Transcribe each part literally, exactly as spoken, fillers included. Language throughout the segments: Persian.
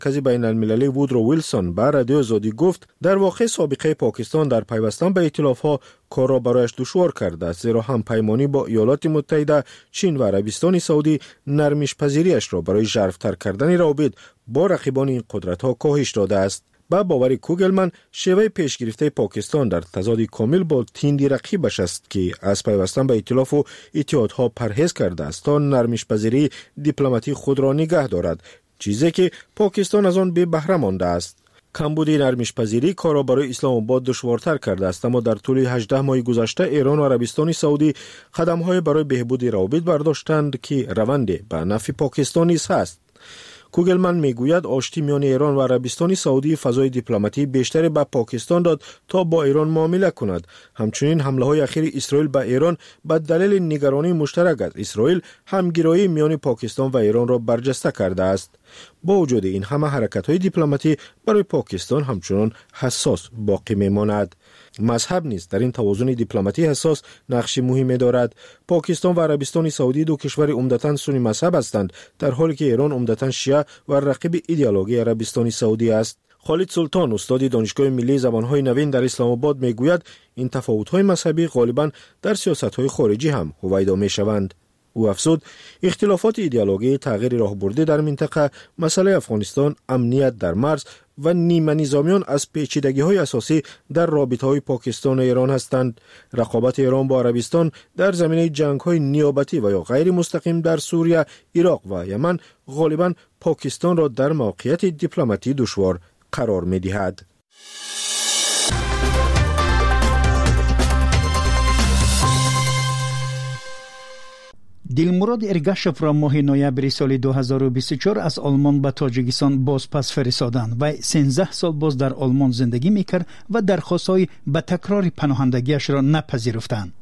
مرکزی بین المللی وودرو ویلسون به رادیو آزادی گفت در واقع سابقه پاکستان در پیوستن به ائتلاف‌ها کار را برایش دشوار کرده است، زیرا هم پیمانی با ایالات متحده، چین و عربستان سعودی نرمش پذیریش را برای ژرف‌تر کردن روابط با رقیبان این قدرت‌ها کاهش داده است. با باور کوگلمن، شیوه پیشگرفته پاکستان در تضاد کامل با تیندی رقیبش است که از پیوستن به ائتلاف و اتحادها پرهیز کرده است تا نرمش پذیری دیپلماتی خود را نگه دارد، چیزی که پاکستان از آن بی بهره مانده است. کمبود نرمش پذیری کار را برای اسلام آباد دشوارتر کرده است، اما در طول هجده ماه گذشته ایران و عربستان سعودی قدم‌های برای بهبود روابط برداشتند که روند به نفع پاکستان نیز است. کوگلمن میگوید آشتی میان ایران و عربستان سعودی فضای دیپلماتی بیشتری به پاکستان داد تا با ایران معامله کند. همچنین حمله های اخیر اسرائیل به ایران به دلیل نگرانی مشترک از اسرائیل همگرایی میان پاکستان و ایران را برجسته کرده است. با وجود این همه حرکت های دیپلماتی برای پاکستان همچنان حساس باقی میماند. مذهب نیز در این توازن دیپلماتی حساس نقش مهمی دارد. پاکستان و عربستان سعودی دو کشور عمدتاً سنی مذهب هستند، در حالی که ایران عمدتاً شیعه و رقیب ایدئولوژی عربستان سعودی است. خالد سلطان، استاد دانشگاه ملی زبانهای نوین در اسلام آباد، میگوید این تفاوت‌های مذهبی غالباً در سیاست‌های خارجی هم هویدا می‌شوند. او افزود اختلافات ایدئولوژی، تغییر راهبردی در منطقه، مسئله افغانستان، امنیت در مرز و نیمه نظامیان از پیچیدگی‌های اساسی در رابطه‌های پاکستان و ایران هستند. رقابت ایران با عربستان در زمینه جنگ‌های نیابتی و یا غیر مستقیم در سوریه، عراق و یمن غالباً پاکستان را در موقعیت دیپلماتی دشوار قرار می‌دهد. دلمراد ارگاشف را ماه نوامبر سال دو هزار و بیست و چهار از آلمان به تاجیکستان باز پس فرستادند و سیزده سال باز در آلمان زندگی میکرد و درخواست‌های به تکرار پناهندگیش را نپذیرفتند.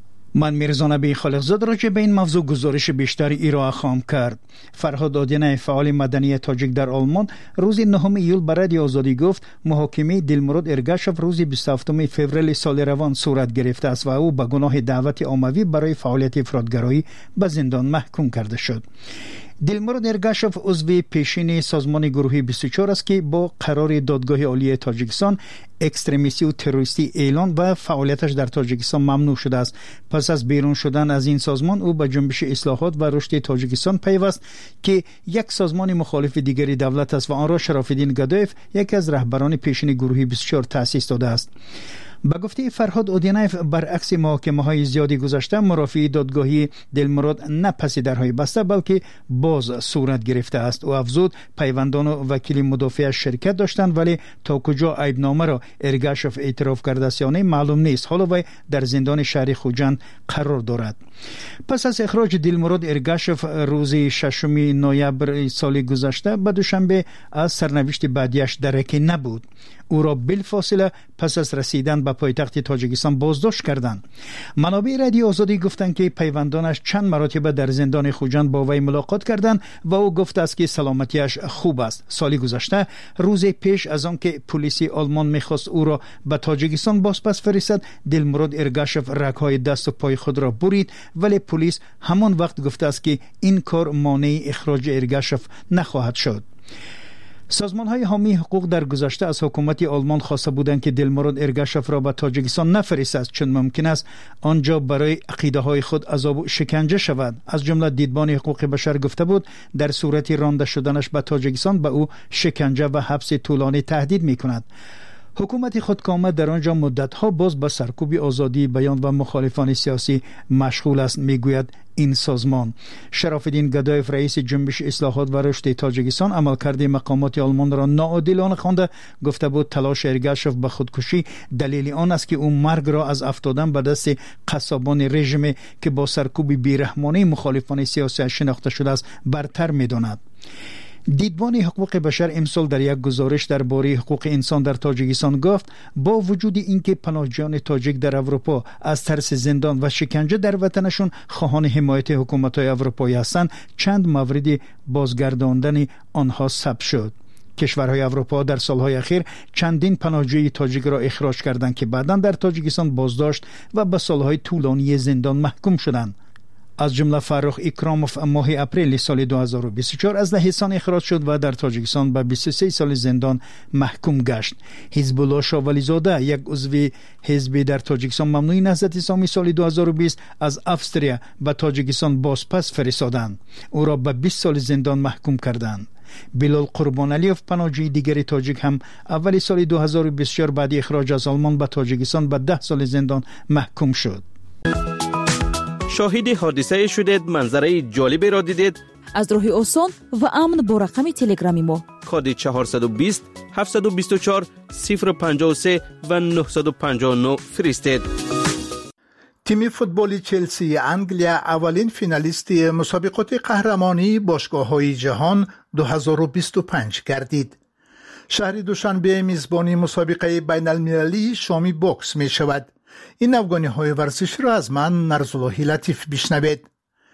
من میرزا نبی خالقزاد راجع به این موضوع گزارش بیشتری ارائه خواهم کرد. فرهاد آدینه، فعال مدنی تاجیک در آلمان، روز نهم ایول به رادیو آزادی گفت محاکمه دلمراد ارگاشف روز بیست و هفتم فوریه سال روان صورت گرفته است و او به گناه دعوت عمومی برای فعالیت افراطگرایی به زندان محکوم کرده شد. دلمراد ارگاشف عضو پیشین سازمان گروهی بیست و چهار است که با قرار دادگاه عالی تاجیکستان اکستریمیستی و تروریستی اعلان و فعالیتش در تاجیکستان ممنوع شده است. پس از بیرون شدن از این سازمان او به جنبش اصلاحات و رشد تاجیکستان پیوست که یک سازمان مخالف دیگری دولت است و آن را شراف‌الدین گدایف، یکی از رهبران پیشین گروهی بیست و چهار، تأسیس داده است. به گفته فرهاد اودینایف، برعکس محاکمه های زیادی گذشته، مرافعی دادگاهی دلمراد نه پس درهای بسته بلکه باز صورت گرفته است. و افزود پیوندان و وکیل مدافع شرکت داشتند، ولی تا کجا عیبنامه را ارگاشف اعتراف کرده است یا نه معلوم نیست. حالا وی در زندان شهر خوجند قرار دارد. پس از اخراج دلمراد ارگاشف روز ششم نوامبر سال گذشته به دوشنبه از سرنوشت بعدیش درکی نبود. او را بلافاصله پس از رسیدن به پایتخت تاجیکستان بازداشت کردند. منابع رادیو آزادی گفتند که پیوندانش چند مرتبه در زندان خوجند با وی ملاقات کردند و او گفته است که سلامتیش خوب است. سالی گذشته، روز پیش از آن که پلیس آلمان می‌خواست او را به تاجیکستان بازپس فرستد، دلمراد ارگاشف رگ‌های دست و پای خود را برید، ولی پلیس همان وقت گفته است که این کار مانع اخراج ارگاشف نخواهد شد. سازمان های حامی حقوق در گذشته از حکومت آلمان خواسته بودند که دلمراد ارگاشف را به تاجیکستان نفرستد، چون ممکن است آنجا برای عقیده های خود عذاب و شکنجه شود. از جمله دیدبان حقوق بشر گفته بود در صورت رانده شدنش به تاجیکستان به او شکنجه و حبس طولانی تهدید می کند. حکومت خودکامه در آنجا مدتها باز به سرکوب آزادی بیان و مخالفان سیاسی مشغول است، میگوید این سازمان. شراف‌الدین گدایف، رئیس جنبش اصلاحات و رشد تاجیکستان، عملکرد مقامات آلمان را ناعادلانه خوانده. گفته بود تلاش ارگاشف به خودکشی دلیل آن است که او مرگ را از افتادن به دست قصابان رژیم که با سرکوب بیرحمانه مخالفان سیاسی شناخته شده است برتر می‌داند. دیدبان حقوق بشر امسال در یک گزارش درباره حقوق انسان در تاجیکستان گفت با وجود اینکه پناهجویان تاجیک در اروپا از ترس زندان و شکنجه در وطنشون خواهان حمایت حکومت‌های اروپایی هستند، چند مورد بازگرداندن آنها ثبت شد. کشورهای اروپا در سالهای اخیر چندین پناهجوی تاجیک را اخراج کردند که بعداً در تاجیکستان بازداشت و به سالهای طولانی زندان محکوم شدند. از جمله فرخ اکراموف ماه اپریل سال دو هزار و بیست و چهار از دهستان اخراج شد و در تاجیکستان به بیست و سه سال زندان محکوم گشت. حزب الله شاه ولیزاده، یک عضو حزب در تاجیکستان ممنوع نهضت اسلامی، سال دو هزار و بیست از افستریا به تاجیکستان بازپس فرستادند. او را به بیست سال زندان محکوم کردند. بلال قربانعلیوف، پناهجوی دیگری تاجیک، هم اول سال دو هزار و بیست و چهار بعد اخراج از آلمان به تاجیکستان به ده سال زندان محکوم شد. شاهد حادثه شدید، منظره جالبی را دیدید؟ از راه آسان و امن با رقم تلگرامی ما کد چهارصد و بیست هفتصد و بیست و چهار صفر پنجاه و سه و نهصد و پنجاه و نه فرستید. تیم فوتبال چلسی انگلیا اولین فینالیست مسابقات قهرمانی باشگاه‌های جهان دو هزار و بیست و پنج گردید. شهر دوشنبه میزبانی مسابقه بین المللی شامی باکس می شود. این افغانی‌های ورزش را از من نرزالله لطیف بشنوید.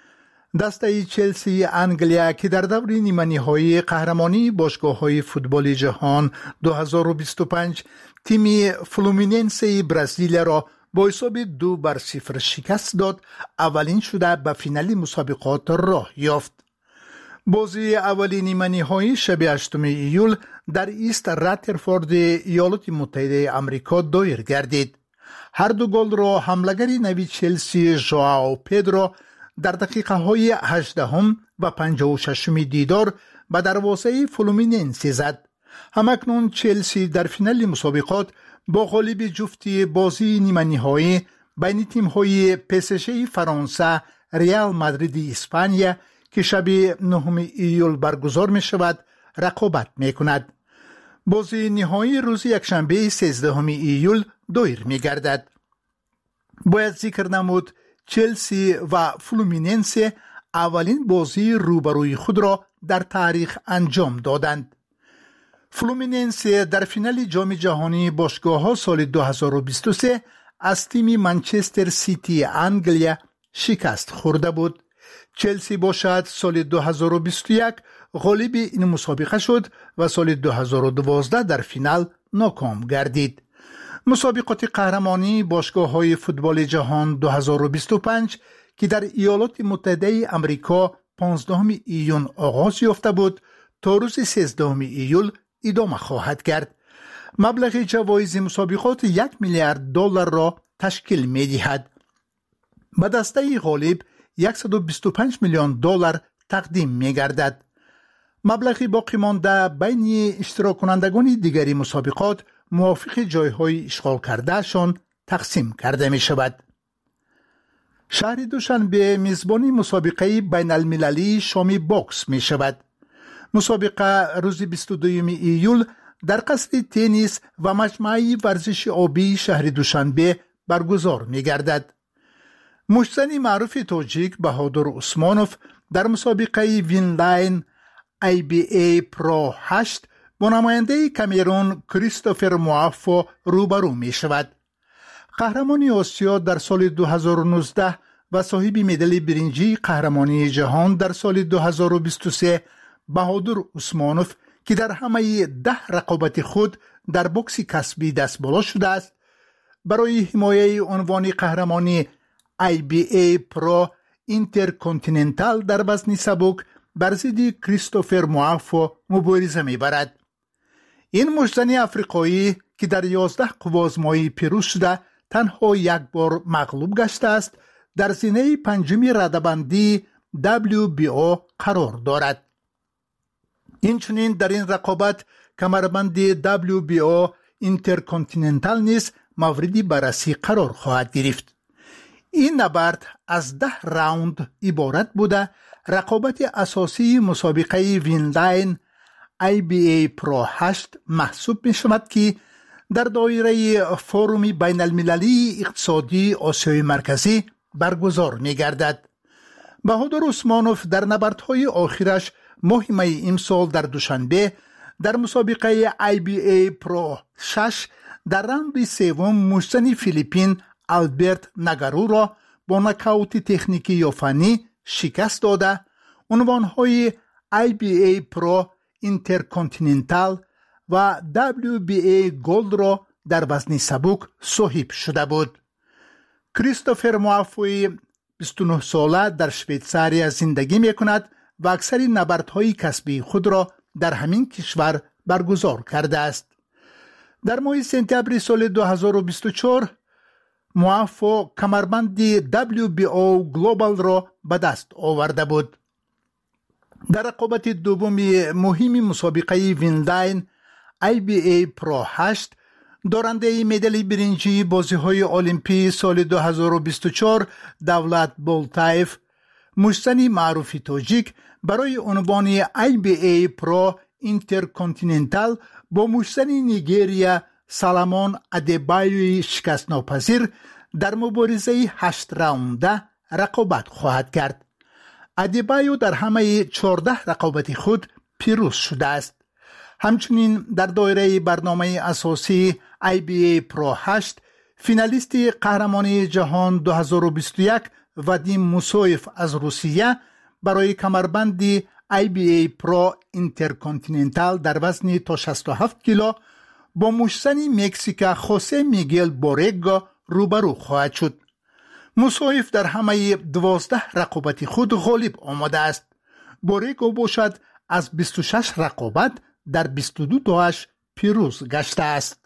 دسته چلسی انگلیا که در دور نیمه نهایی قهرمانی باشگاه‌های فوتبال جهان دو هزار و بیست و پنج تیم فلومیننس برزیل را با حساب دو بر صفر شکست داد، اولین شده به فینال مسابقات راه یافت. بازی اولین نیمه نهایی شب هشتم ایول در ایست راترفورد ایالات متحده آمریکا دایر گردید. هر دو گل را حمله‌گر نوی چلسی ژائو پدرو در دقیقه های هجدهم و پنجاه و ششم دیدار به دروازه فلومیننس زد. همکنون چلسی در فینال مسابقات با غالب جفتی بازی نیمه نهایی بین تیم‌های پی اس ژی فرانسه، ریال مادرید اسپانیا که شب نهم ایول برگزار می شود رقابت می کند. بازی نهایی روز یکشنبه سیزدهم ایول دایر می گردد. باید ذکر نمود چلسی و فلومیننس اولین بازی روبروی خود را در تاریخ انجام دادند. فلومیننس در فینال جام جهانی باشگاه‌ها سال دو هزار و بیست و سه از تیم منچستر سیتی انگلیا شکست خورده بود. چلسی باشد سال دو هزار و بیست و یک غالب این مسابقه شد و سال دو هزار و دوازده در فینال ناکام گردید. مسابقات قهرمانی باشگاه‌های فوتبال جهان دو هزار و بیست و پنج که در ایالات متحده آمریکا پانزدهم ایون آغاز یافته بود تا روز سیزدهم ایول ادامه خواهد کرد. مبلغ جوایز مسابقات یک میلیارد دلار را تشکیل می دهد. به دسته غالب صد و بیست و پنج میلیون دلار تقدیم می گردد. مبلغ باقی مانده بین اشتراک کنندگان دیگری مسابقات موافق جایهای اشغال کردهشان تقسیم کرده می شود. شهر دوشنبه میزبانی مسابقه بین المللی شامی باکس می شود. مسابقه روز بیست و دوم ایول در قصر تنیس و مجمع ورزش آبی شهر دوشنبه برگزار می گردد. مشتزن معروف تاجیک بهادر عثمانوف در مسابقه وینلاین آی بی ای پرو هشت با نماینده کامرون کریستوفر موافو روبرو می شود. قهرمان آسیا در سال دو هزار و نوزده و صاحب مدال برنجی قهرمانی جهان در سال دو هزار و بیست و سه بهادر عثمانوف که در همه ده رقابت خود در بوکس کسبی دست بالا شده است، برای حمایه عنوان قهرمانی آی بی ای پرو اینترکانتیننتال در وزن سبک بر ضد کریستوفر موافو مبارزه می‌برد. این مشتزن افریقایی که در یازده قوازمایی پیروز شده تنها یک بار مغلوب گشته است، در زینه پنجمی رده‌بندی دبلیو بی او قرار دارد. اینچنین در این رقابت کمربند دبلیو بی او اینترکانتیننتال نیز مورد بررسی قرار خواهد گرفت. این نبرد از ده راوند عبارت بوده. رقابت اساسی مسابقه وینلاین آی بی ای پرو هشت محسوب می شود که در دایره فوروم بین المللی اقتصادی آسیای مرکزی برگزار می گردد. بهادر عثمانوف در نبردهای آخرش ماه می امسال در دوشنبه در مسابقه آی بی ای پرو شش در راند سوم مشتزن فیلیپین آلبرت نگارو را با نکاوت تکنیکی یا فنی شکست داده عنوانهای آی بی ای پرو اینترکانتیننتال و دبلیو بی ای گولد را در وزن سبک صاحب شده بود. کریستوفر موافوی بیست و نه ساله در شویتزاریا زندگی می کند و اکثر نبردهای کسبی خود را در همین کشور برگزار کرده است. در ماه سپتامبر سال دو هزار و بیست و چهار موفق کمربند دبلیو بی او گلوبال را به دست آورده بود. در رقابت دوم مهم مسابقه وینداین آی بی ای پرو هشت دارنده مدال برنجی بازی‌های المپی سال دو هزار و بیست و چهار دولت بولتایف محسن معروف تاجیک برای عنوان آی بی ای پرو اینترکانتیننتال با محسن نیگریا سالامون ادبایوی شکست ناپذیر در مبارزه هشت راونده رقابت خواهد کرد. ادبایو در همه چهارده رقابت خود پیروز شده است. همچنین در دایره برنامه اساسی آی بی ای پرو هشت فینالیست قهرمانی جهان دو هزار و بیست و یک وادیم موسویف از روسیه برای کمربند آی بی ای پرو اینترکانتیننتال در وزن تا شصت و هفت کیلو با محسن مکزیک خوسه میگل بورگا روبرو خواهد شد. موسویف در همه دوازده رقابت خود غالب آمده است. بورگا باشد از بیست و شش رقابت در بیست و دو تاش پیروز گشته است.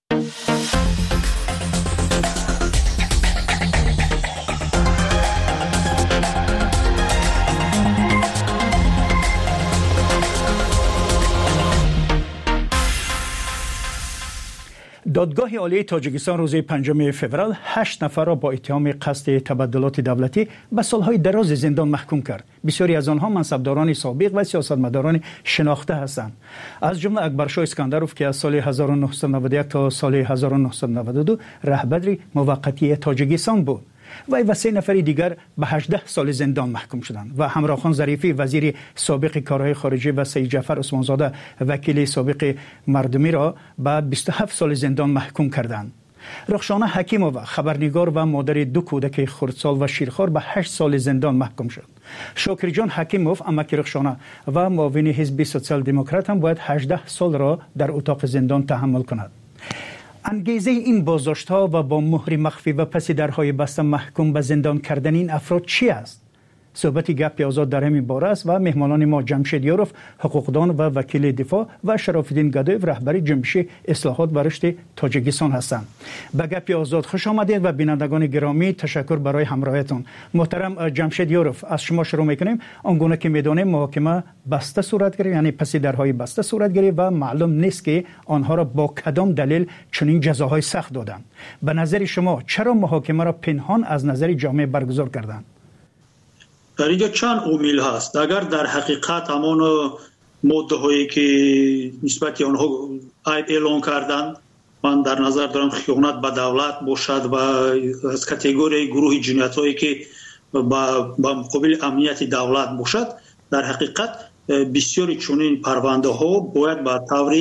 دادگاه عالی تاجیکستان روز پنجم فوریه هشت نفر را با اتهام قصد تبدلات دولتی به سالهای دراز زندان محکوم کرد. بسیاری از آنها منصبداران سابق و سیاستمداران شناخته هستند. از جمله اکبرشاه اسکندروف که از سال هزار و نهصد و نود و یک تا سال هزار و نهصد و نود و دو رهبر موقتی تاجیکستان بود. وی و سه نفر دیگر به هجده سال زندان محکوم شدند و همراخان ظریفی وزیر سابق کارهای خارجه و سید جعفر عثمانزاده وکیل سابق مردمی را به بیست و هفت سال زندان محکوم کردند. رخشانه حکیمووا خبرنگار و مادر دو کودک خردسال و شیرخوار به هشت سال زندان محکوم شد. شاکر جان حکیموف امک رخشانه و معاون حزب سوسیال دموکرات هم باید هجده سال را در اتاق زندان تحمل کند. انگیزه این بازداشت‌ها و با مهر مخفی و پس درهای بسته محکوم به زندان کردن این افراد چی است؟ صحبت گپ آزاد در همین باره است و مهمانان ما جمشید یاروف حقوقدان و وکیل دفاع و شراف‌الدین گدایف رهبر جنبش اصلاحات و رشد تاجیکستان هستند. به گپ آزاد خوش آمدید و بینندگان گرامی تشکر برای همراهیتون. محترم جمشید یاروف از شما شروع می‌کنیم. آنگونه که می‌دانیم محاکمه بسته صورت گرفت، یعنی پس درهای بسته صورت گرفت و معلوم نیست که آنها را با کدام دلیل چنین جزاهای سخت دادند. به نظر شما چرا محاکمه را پنهان از نظر جامعه برگزار کردند؟ در اینجا چند عامل هست. اگر در حقیقت همان ماده هایی که نسبت آنها عیب اعلان کردند، من در نظر دارم خیانت به دولت باشد و از کاتگوری گروه جنایت هایی که با مقابل امنیت دولت باشد، در حقیقت بسیاری چنین پرونده ها باید به طور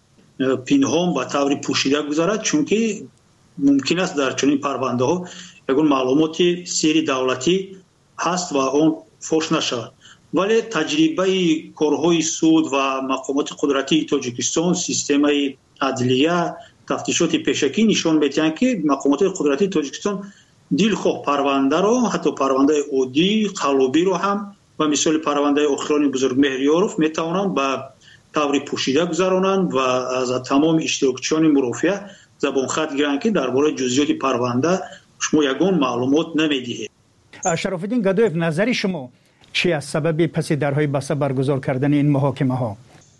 پنهان به طور پوشیده گذارد، چون که ممکن است در چنین پرونده ها یگان معلومات سری دولتی هست و اون فوش نشود. ولی تجربه کارهای سود و مقامات قدرتی تاجیکستان، سیستم عدلیه، تفتیشات پیشکی نشان می‌دهند که مقامات قدرتی تاجیکستان دلخواه پرونده را، حتی پرونده عادی قلبی رو هم و مثال پرونده اخران بزرگ مهریاروف میتوانند به طور پوشیده گذرانند و از تمام اشتراکچیان مرافعه زبان خط گیرند که درباره جزئیات پرونده شما یگان معلومات نمیدهید. شراف‌الدین گدایف، نظر شما چی از سبب پس درهای بسته برگزار کردن این محاکمه ها؟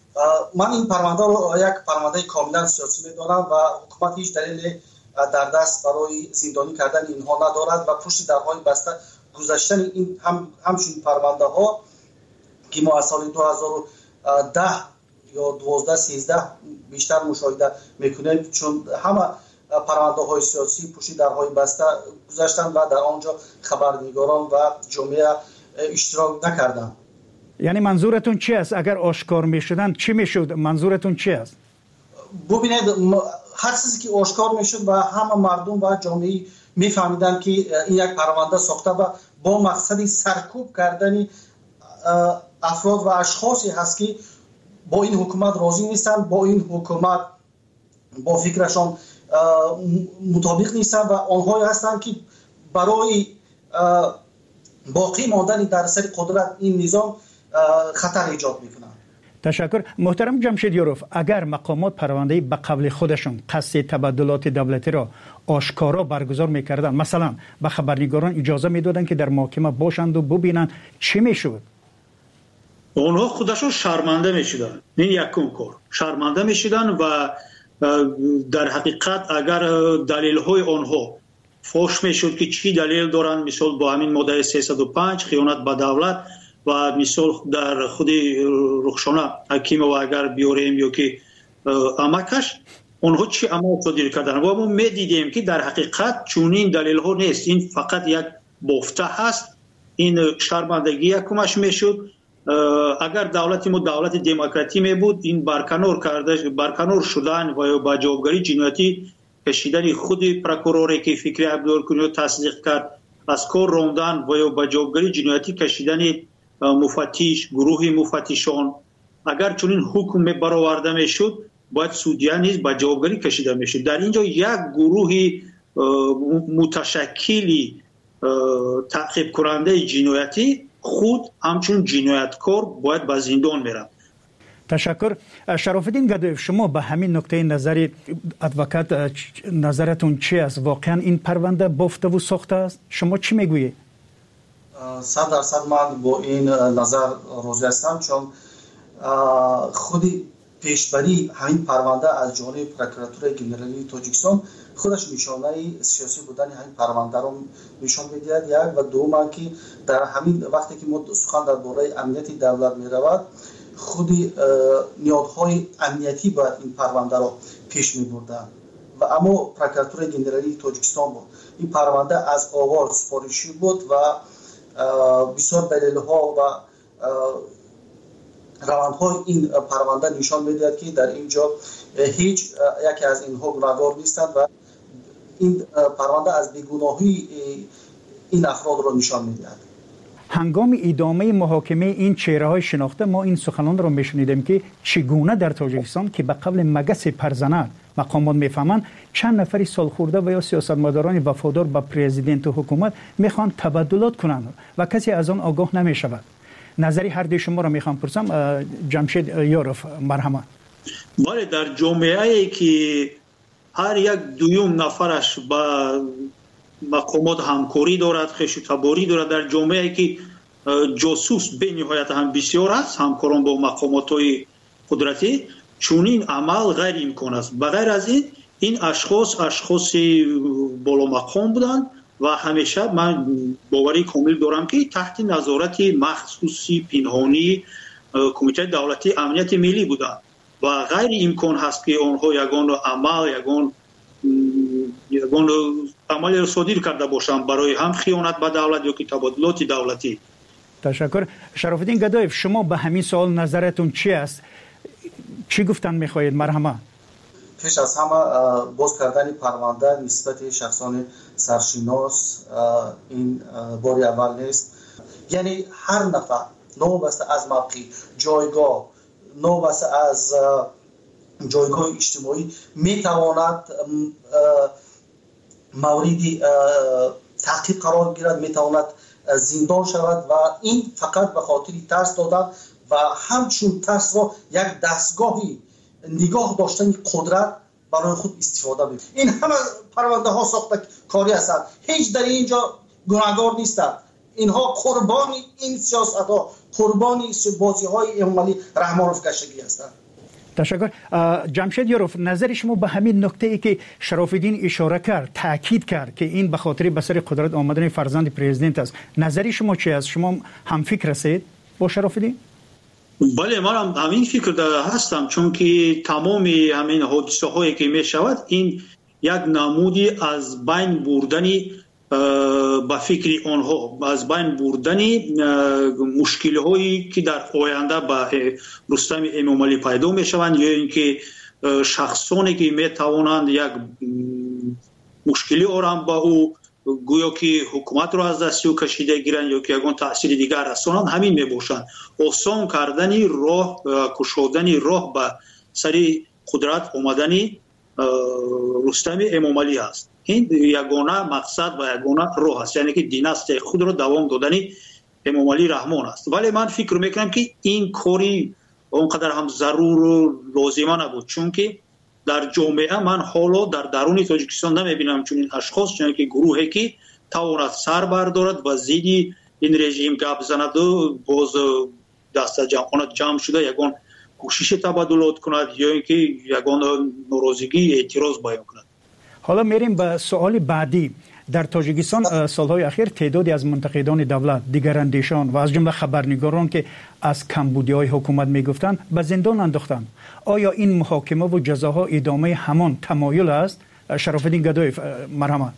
من این پرونده رو یک پرونده کاملا سیاسی می‌دانم و حکومت هیچ دلیل در دست برای زندانی کردن اینها ندارد و پشت درهای بسته گذاشتن این هم همچون پرونده ها که ما از سال دو هزار و ده یا دوازده سیزده بیشتر مشاهده میکنیم، چون همه پرونده های سیاسی پشت درهای بسته گذاشتن و در آنجا خبرنگاران و جامعه اشتراک نکردند. یعنی منظورتون چی است؟ اگر آشکار میشدن چی میشد؟ منظورتون چی است؟ ببینید، هر چیزی که آشکار میشد و همه مردم و جامعه میفهمیدن که این یک پرونده ساخته و با مقصد سرکوب کردن افراد و اشخاصی هست که با این حکومت راضی نیستن، با این حکومت با فکرشان مطابق نیستن و آنهایی هستند که برای باقی ماندن در سر قدرت این نظام خطر ایجاد میکنه. تشکر. محترم جمشید یوروف، اگر مقامات پرونده به قبل خودشون قصد تبادلات دولتی را آشکارا برگزار میکردن، مثلا به خبرنگاران اجازه میدادن که در محکمه باشند و ببینن، چی میشد؟ اونها خودشون شرمنده میشدن. این یکم کار شرمنده میشدن و در حقیقت اگر دلیل های آنها فوش میشد که چی دلیل دارن، مثال با همین ماده سیصد و پنج خیانت به دولت و مثال در خود رخشانه حکیم و اگر بیاریم یا که امکش اونها چی عمل صادر کردن و ما میدیدیم که در حقیقت چونین دلیل ها نیست، این فقط یک بافته هست. این شرمندگی یکمش میشد. اگر دولت ما دولت دموکراتی می بود، این برکنار کرده برکنار شدن و با جوابگری جنایتی کشیدن خود پروکوروری که فکری عبدالکنی تصدیق کرد، از کار راندن و با جوابگری جنایتی کشیدن مفتش گروه مفتشان، اگر چنین حکم برآورده میشد باید سودیا نیز با جوابگری کشیده میشد. در اینجا یک گروه متشکلی تعقیب کننده جنایتی خود همچون جنایتکار باید به زندان میرن. تشکر. شرافالدین گدایف، شما به همین نکته نظر ادوکات نظرتون چی است؟ واقعا این پرونده بافته و ساخته است؟ شما چی میگویید؟ صد درصد من با این نظر راضی هستم، چون خودی پیشبری همین پرونده از جانب پروکراتور گنرالی تاجیکستان خودش نشانه سیاسی بودن همین پرونده رو نشان میدهد. یک و دوم که در همین وقتی که ما سخن درباره امنیت دولت میرود، خودی نیازهای امنیتی باید این پرونده رو پیش میبردن و اما پروکراتور گنرالی تاجیکستان بود. این پرونده از آغاز سفارشی بود و بسیار دلیل‌ها و روندهای این پرونده نشان میدهد که در اینجا هیچ یکی از اینها گناهکار نیستند و این پرونده از بیگناهی این افراد را نشان میدهد. هنگام ادامه محاکمه این چهره‌های شناخته ما این سخنان را میشنیدیم که چگونه در تاجیکستان که به قبل مگس پرزنر مقامات میفهمند چند نفری سالخورده و یا سیاستمداران وفادار به پرزیدنت و حکومت میخوان تبادلات کنند و کسی از آن آگاه نمیشود. نظری هر دوی شما را میخوام پرسم. جمشید یوروف، مرحمت. بله، در جامعه ای که هر یک دویم نفرش با مقامات همکاری دارد، خویشتباری دارد، در جامعه ای که جاسوس به نهایت هم بسیار است، همکاران با مقامات های قدرتی، چون این عمل غیر امکان است. بغیر از این این اشخاص اشخاص بالا مقام بودند و همیشه من باوری کامل دارم که تحت نظارت مخصوصی پنهانی کمیته دولتی امنیت ملی بودند و غیر امکان هست که آنها یگان عمل یگان یگان عمل را صادر کرده باشند برای هم خیانت به دولت یا که تبادلات دولتی. تشکر. شرافالدین گدایف، شما به همین سوال نظرتون چی است؟ چی گفتن میخواهید؟ مرحمت. پیش از همه باز کردن پرونده نسبت شخصان سرشناس این باری اول نیست. یعنی هر نفر نوبسته از موقع جایگاه، نوبسته از جایگاه اجتماعی میتواند موردی تعقیب قرار گیرد، میتواند زندان شود و این فقط به خاطر ترس دادن و همچون ترس را یک دستگاهی نگاه داشتن قدرت برای خود استفاده می‌کنند. این همه پرونده ها ساخته کاری هستند، هیچ در اینجا گناهکار نیستند. اینها قربانی این سیاست ها، قربانی بازی های امالی رحمانوف کشگی هستند. تشکر. جمشید یوروف، نظر شما به همین نکته ای که شرافالدین اشاره کرد، تاکید کرد که این به خاطر به سر قدرت آمدن فرزند پرزیدنت است، نظر شما چی است؟ شما هم فکر هستید با شرافالدین؟ بله، من هم همین فکر هستم، چون که تمام همین حادثه هایی که می شود این یک نمودی از بین بردنی با فکر آنها، از بین بردنی مشکل هایی که در آینده با رستم امامعلی پیدا می شوند یا اینکه شخصانی که می توانند یک مشکلی آرام با او گویا که حکومت را از دست او کشیده گیرند یا که یگان تأثیر دیگر رسانند، همین می باشند. آسان کردنی راه، کشودنی راه به سری قدرت آمدنی رستم امامعلی است. این یگانه مقصد و یگانه راه است، یعنی که دیناستی خود را دوام دادن امامعلی رحمان است. ولی من فکر میکنم که این کاری اونقدر هم ضرور و لازمه نبود، چون که در جامعه من حالا در درون تاجیکستان نمیبینم چون این اشخاص، چون که گروهی که تواند سر بردارد و زیدی این رژیم گپ زند و باز دست جمعانت جمع شده یگان کوشش تبادلات کند یا اینکه یگان ناراضگی اعتراض بیان کند. حالا میریم به سوال بعدی. در تاجیکستان سالهای اخیر تعدادی از منتقدان دولت، دیگراندیشان و از جمله خبرنگاران که از کمبودی‌های حکومت میگفتند به زندان انداختند. آیا این محاکمه و جزاها ادامه همان تمایل است؟ شرافالدین گدایی، مرحمت.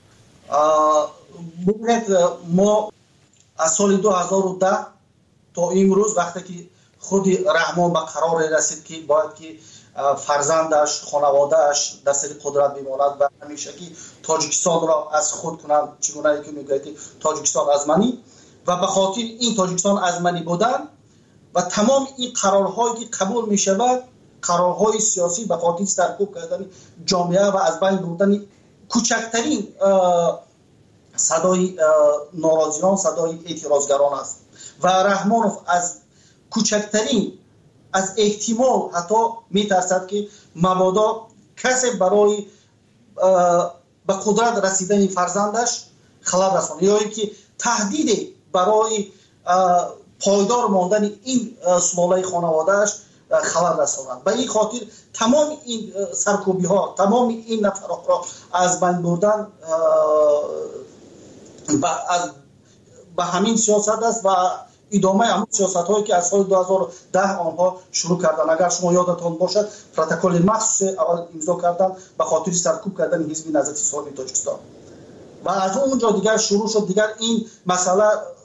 ببینید، ما از سال دو هزار و ده تا امروز وقتی که خود رحمان به قرار رسید که باید که فرزندش، خانوادهش در سر قدرت بماند و همیشه که تاجیکستان را از خود کنند، چگونه که میگوید تاجیکستان از منی، و به خاطر این تاجیکستان از منی بودن و تمام این قرارهایی که قبول می شود، قرارهای سیاسی به خاطر سرکوب کردن جامعه و از بین بردن کوچکترین صدای ناراضیان، صدای اعتراضگران است. و رحمانوف از کوچکترین از احتمال حتی میترسد که مبادا کسی برای به قدرت رسیدن فرزندش خلل رساند یا اینکه تهدید برای پایدار ماندن این سلاله خانوادهش خلل رساند. به این خاطر تمام این سرکوبی ها، تمام این نفرات را از بین بردن به همین سیاست است و ادامه همون سیاست هایی که از سال دو هزار و ده آنها شروع کردن. اگر شما یادتان باشد پروتکل مخصوص اول امضا کردن به خاطر سرکوب کردن حزب نهضت اسلامی تاجیکستان و از اونجا دیگر شروع شد. دیگر این مسئله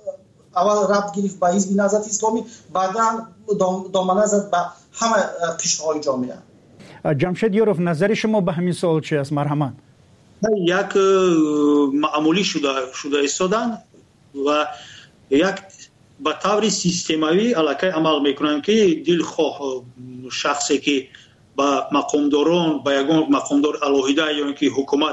اول ربط گرفت به حزب نهضت اسلامی، بعدا دامنه زد به همه قشرهای جامعه. جمشید یوروف، نظر شما به همین سوال چی است؟ مرحمت. یک معمولی شده شده ایستادن و یک به طور سیستماوی علاقه عمل میکنن که دلخواه شخصی که با مقامداران، با یگان مقامدار الهیده یا اینکه حکومت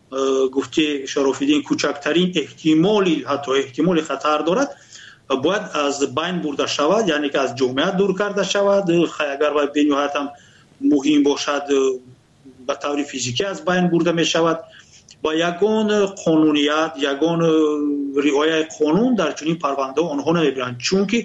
گفته شرافالدین کوچکترین احتمالی حتی احتمال خطر دارد باید از بین برده شود، یعنی که از جامعه دور کرده شود. اگر باید بنیهایت هم مهم باشد به طور فیزیکی از بین برده می شود. با یگان قانونیت، یگان رعایت قانون در چنین پرونده آنها نمیبرند، چون که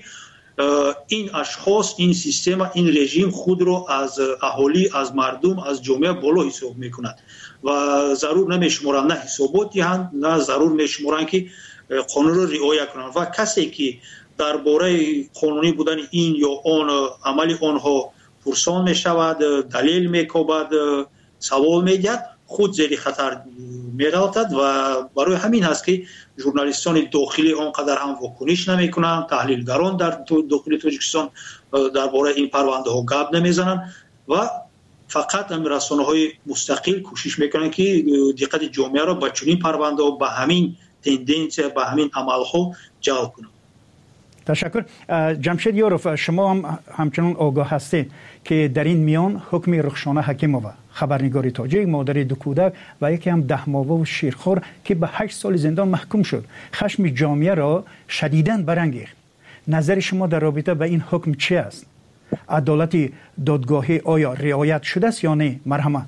این اشخاص، این سیستم، این رژیم خود را از اهالی، از مردم، از جامعه بالا حساب میکند و ضرور نمیشمارند نه حسابات دهند، نه ضرور میشمارند که قانون را رعایت کنند. و کسی که درباره قانونی بودن این یا آن عمل آنها پرسان میشود، دلیل میکوبد، سوال میگرد، خود زیر خطر می‌افتد و برای همین هست که ژورنالیستان داخلی آنقدر هم واکنش نمی‌کنند، تحلیلگران در داخل تاجیکستان درباره این پرونده ها گپ نمی‌زنند و فقط هم رسانه‌های مستقل کوشش می‌کنند که دقت جامعه را به چنین پرونده ها، به همین تندنس، به همین عمل‌ها جلب کنند. تشکر. جمشید یوروف، شما هم همچنان آگاه هستید که در این میان حکم رخشانه حکیمووا، خبرنگار تاجیک، مادر دو کودک و یکی هم ده ماهه و شیرخوار که به هشت سال زندان محکوم شد، خشم جامعه را شدیداً برانگیخت. نظر شما در رابطه با این حکم چی است؟ عدالت دادگاهی آیا رعایت شده است یا نه؟ مرحمت.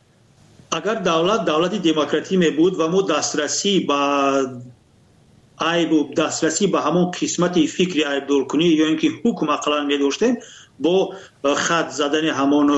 اگر دولت دولت دموکراتی می بود و ما دسترسی به عیب و دسترسی به همون قسمت فکری عیب دور کنی یا اینکه حکم اقلا می داشتیم، با خط زدن همون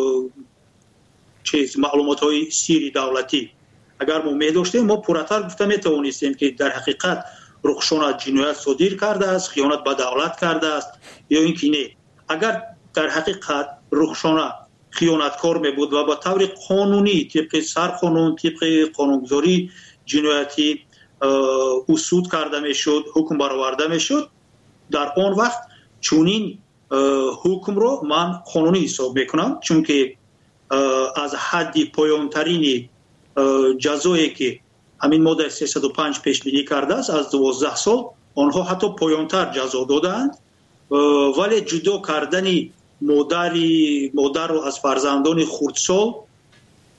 چیز معلومات های سیری دولتی اگر ما می داشتیم، ما پراتر گفته می توانستیم که در حقیقت رخشانه جنایت صادر کرده است، خیانت به دولت کرده است یا اینکه نه. اگر در حقیقت رخشانه خیانتکار می بود و با طور قانونی طبق سرقانون، طبق قانونگذاری جنایتی اصول کرده می شد، حکم برآورده می شد، در آن وقت چونین حکم رو من قانونی حساب میکنم، چون که از حد پایانترین جزایی که همین ماده سیصد و پنج پیش بینی کرده است از دوازده سال، آنها حتی پایانتر جزا دادند، ولی جدا کردن مادری مادر رو از فرزندان خردسال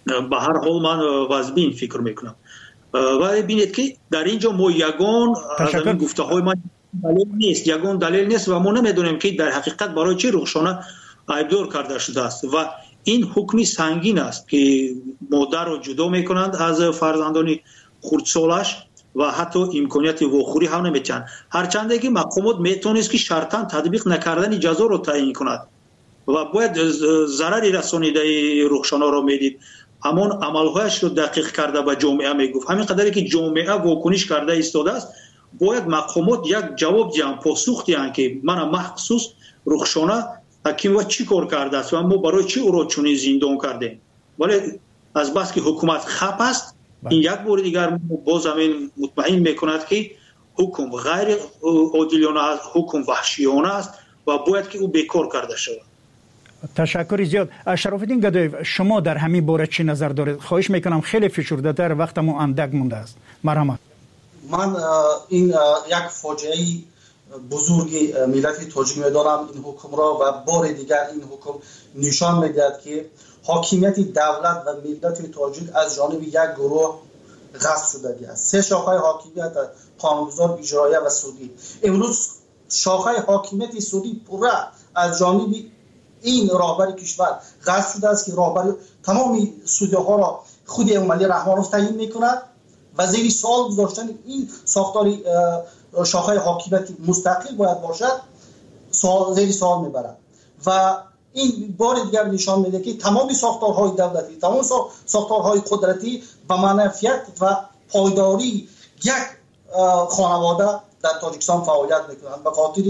به هر حال من واجبین فکر میکنم. و ببینید که در اینجا ما یگان از این گفته های من دلیل نیست، یگان دلیل نیست و ما نمیدونیم که در حقیقت برای چی رخشانه عیبدار کرده شده است و این حکمی سنگین است که مادر را جدا میکنند از فرزندان خردسالش و حتی امکانیت واخوری هم نمیتونند، هرچند که مقامات میتونست که شرطاً تطبیق نکردن جزا را تعیین کند و باید ضرری رسانیده رخشانه را میدید، همان عملهایش رو دقیق کرده به جامعه میگفت. همین قدری که جامعه واکنش کرده ایستاده است باید مقامات یک جواب دیان، پاسخ دیان که من مخصوص رخشانه حکیم و چی کار کرده است و ما برای چی او را چنین زندان کردیم. ولی از بس که حکومت خپ است این یک بار دیگر باز همین مطمئن میکند که حکم غیر عادلانه است، حکم وحشیانه است و باید که او بیکار کرده شود. تشکر زیاد. شرافالدین گدایف، شما در همین باره چی نظر دارید؟ خواهش میکنم خیلی فشرده تر، وقتمون اندک مونده است. مرحمت. من این یک فاجعه بزرگی ملت تاجیک میدارم این حکم را و بار دیگر این حکم نشان میدهد که حاکمیت دولت و ملت تاجیک از جانب یک گروه غصب شده است. سه شاخه حاکمیت قانونگذار، اجرایی و سودی. امروز شاخه حاکمیت سودی پورا از جانب این راهبر کشور غصب شده است که راهبر تمام سودی ها را خود امامعلی رحمانوف تعیین میکند و زیر سوال گذاشتن این ساختار شاخه حاکمیت مستقل باید باشد سوال زیر سوال میبرد و این بار دیگر نشان میده که تمام ساختارهای دولتی، تمام ساختارهای قدرتی به منفعت و پایداری یک خانواده در تاجیکستان فعالیت میکنند به خاطر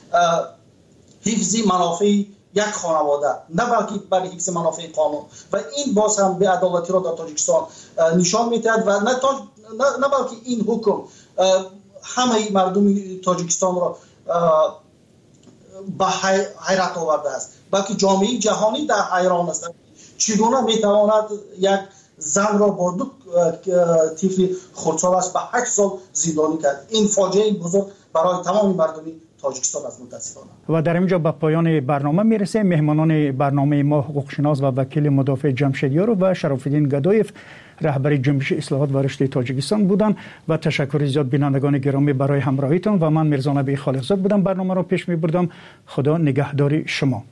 حفظ منافع یک خانواده، نه بلکه برای حفظ منافع قانون و این باز هم به عدالتی را در تاجیکستان نشان میدهد و نه, تاج... نه... نه بلکه این حکم همه مردم تاجیکستان را به حیرت آورده است، بلکه جامعه جهانی در حیران است چگونه میتواند یک زن را با دو طفل خردسالش به هشت سال زندانی کرد. این فاجعه بزرگ برای تمام مردم تاجیکستان است متاسفانه. و در اینجا به پایان برنامه میرسه. مهمانان برنامه ما حقوقشناس و وکیل مدافع جمشیدیار و شرافالدین گدایف رهبر جنبش اصلاحات و رشد تاجیکستان بودند و تشکر زیاد بینندگان گرامی برای همراهیتان و من میرزا نبی خالقزاد بودم برنامه را پیش میبردم. خدا نگهدار شما.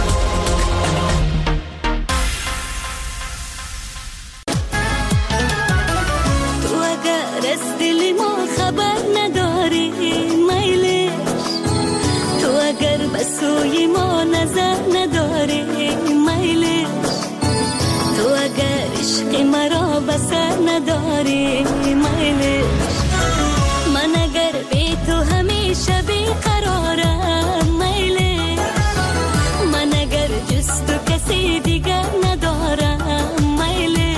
سوی ما نظر نداری میلی تو اگر عشق مرا بسر نداری میلی من اگر بی تو همیشه بی قرارم میلی من اگر جز تو کسی دیگر ندارم میلی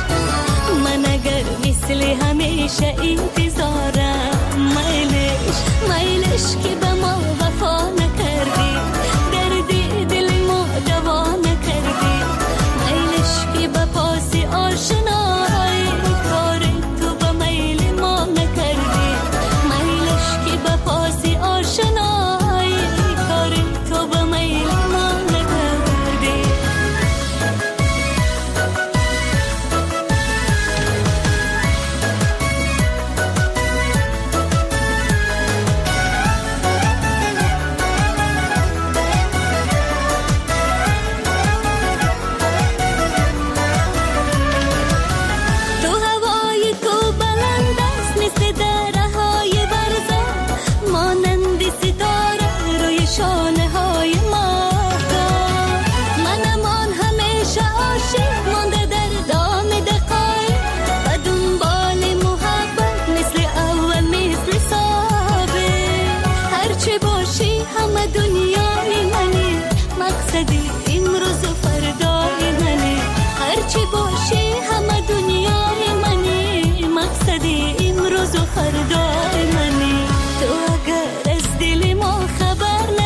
من اگر مثل همیشه انتظارم میلیش میلیش که به ما وفا نکردی دردی دل ما دوا نکردی میلیش که به پاس آشنایی کار تو به میل ما نکردی میلیش که به پاس آشنایی کار تو به میل ما نکردی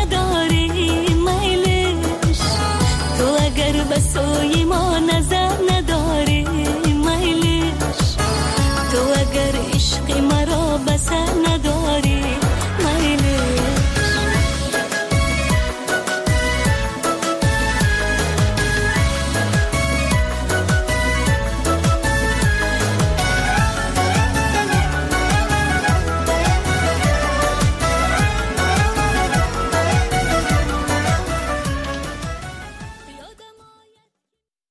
سوی ما نظر